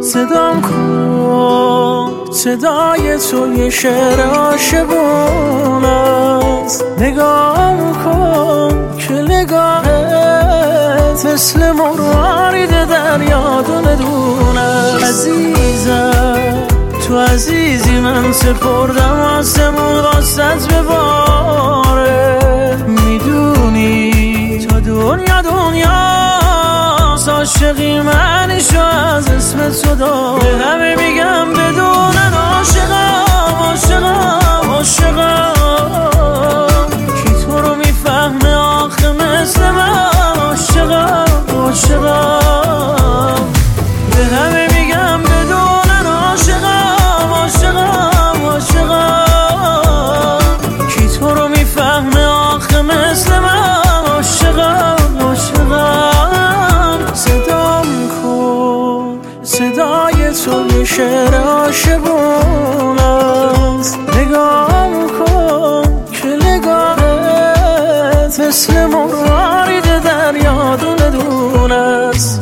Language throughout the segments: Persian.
صدام کن، صدای تو یه شعر عاشقون است. نگام کن که نگاهت مثل مروارید دریا دونه دونه. عزیزم تو عزیزی، من سپردم آسمون واسط بباره. میدونی تا دنیا دنیاست، عاشقی منشو از اسم تو دار. به همه میگم بدونن عاشقم عاشقم عاشقم، کی تو رو میفهمه آخه مثل من عاشقم عاشقم. به همه میگم بدونن عاشقم عاشقم عاشقم، کی تو رو میفهمه آخه مثل من عاشقم عاشقم. صدام کن، صدای تو یه شعر عاشقون است. نگام کن که نگاهت مثل مروارید دریا دونه دونه است.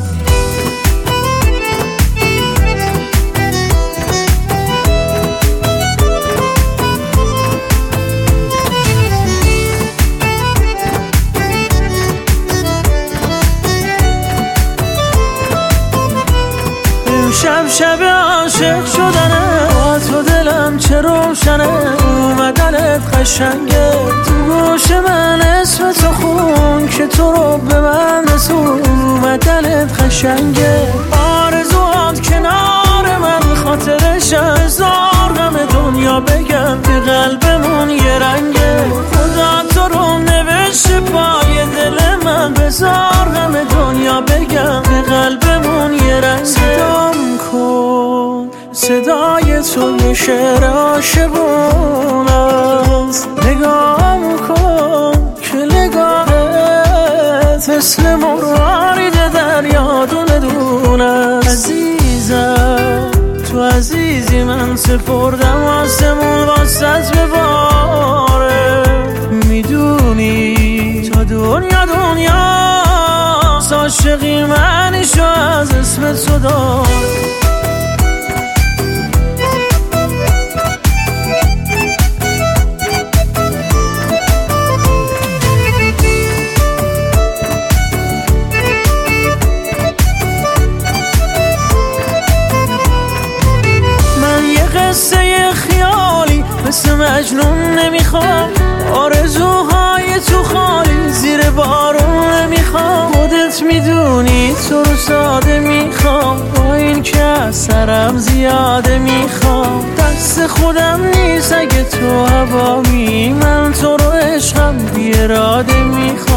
شب شب عاشق شدنه، با تو دلم چه روشنه. اومدنت قشنگه، تو گوش من اسم تو خون که تو رو به من رسون. اومدنت قشنگه، آرزوات کنار من، خاطرش هزار غم دنیا بگم. به قلبمون یه رنگه، خدا تو رو نوشته پای دل من. بذار غم دنیا بگم، به قلبمون یه رنگه. صدام کن، صدای تو یه شعر عاشقون است. نگام کن که نگاهت مثل مروارید دریا دونه دونه است. عزیزم تو عزیزی، من سپردم آسمون واسط بباره. میدونی تا دنیا دنیاست، عاشقی منشو از اسم تو دار. قصه خیالی مثل مجنون نمیخوام، آرزوهای تو خالی زیر بارون نمیخوام. خودت میدونی تو رو ساده میخوام، با این که از سرم زیاده میخوام. دست خودم نیست اگه تو هوامی، من تو رو عشقم بی اراده میخوام.